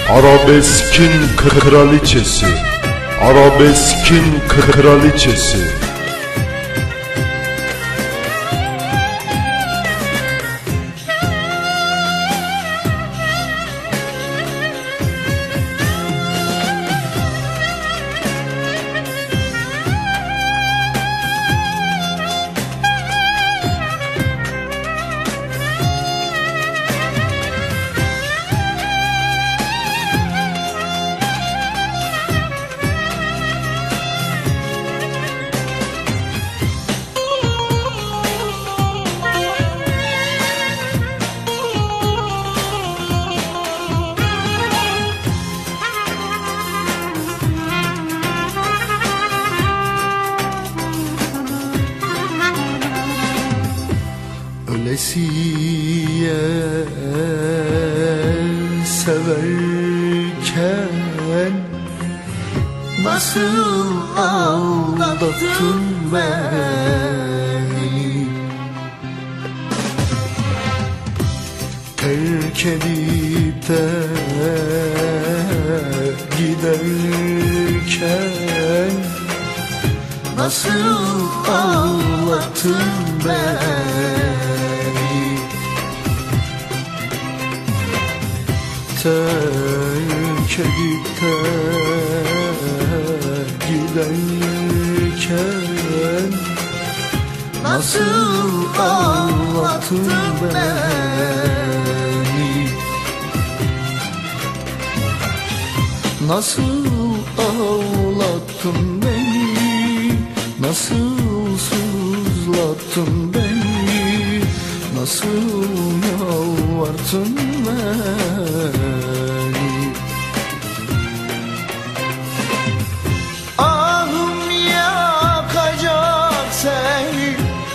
Arabeskin kraliçesi, arabeskin kraliçesi. Ölesiye severken nasıl aldattın beni, terk edip de giderken nasıl ağlattın beni, terk edip de giderken nasıl ağlattın beni, nasıl ağlattın beni, nasıl sızlattın beni, nasıl yalvarttın beni. Ahım yakacak seni,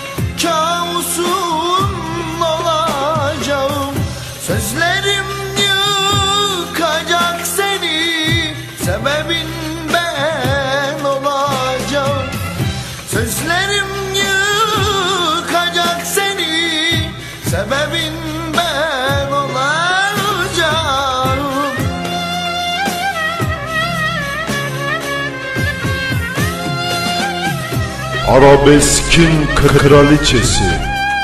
kabusun olacağım, sözlerim yıkacak seni, sebebin ben olacağım, sözlerim yıkacak seni, sebebin ben olacağım. Arabeskin kraliçesi.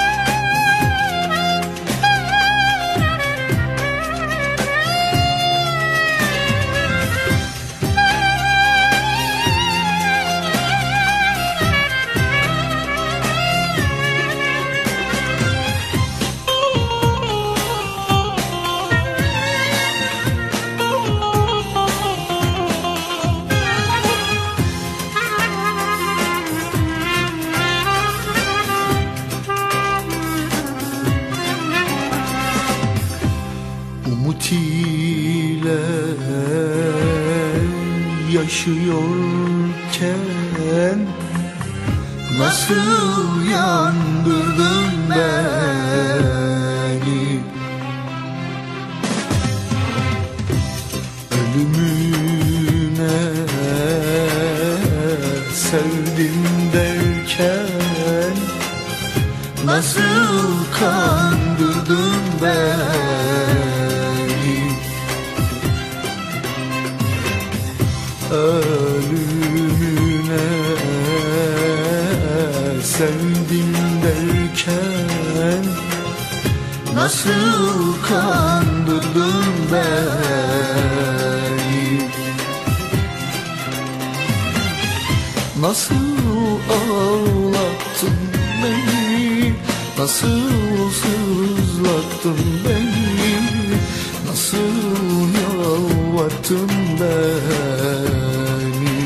Umut ile yaşıyorken nasıl yandırdın beni, ölümüne sevdim derken nasıl kandırdın beni, ölümüne sevdim derken nasıl kandırdın beni, nasıl ağlattın beni, nasıl sızlattın beni, nasıl yalvarttın beni.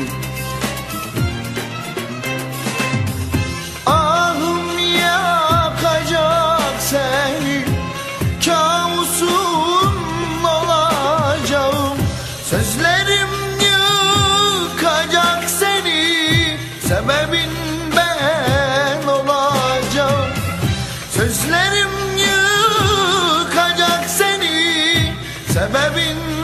Ahım yakacak seni, kabusun olacağım, sözlerim yıkacak seni, sebebin ben olacağım, sözlerim yıkacak seni, sebebin